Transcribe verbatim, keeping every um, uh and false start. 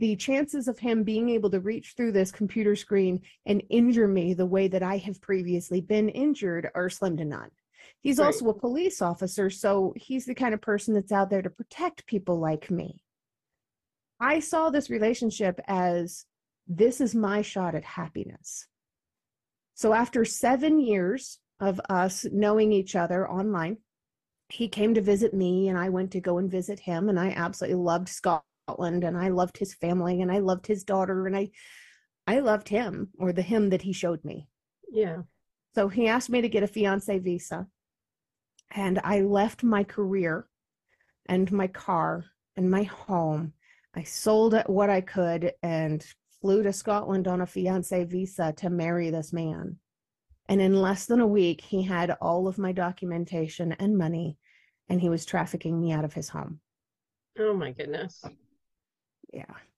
the chances of him being able to reach through this computer screen and injure me the way that I have previously been injured are slim to none. He's Right. also a police officer, so he's the kind of person that's out there to protect people like me. I saw this relationship as, this is my shot at happiness. So after seven years of us knowing each other online, he came to visit me and I went to go and visit him, and I absolutely loved Scotland and I loved his family and I loved his daughter and I I loved him, or the him that he showed me. Yeah. So he asked me to get a fiance visa, and I left my career and my car and my home. I sold what I could and flew to Scotland on a fiance visa to marry this man. And in less than a week, he had all of my documentation and money, and he was trafficking me out of his home. Oh my goodness. Yeah.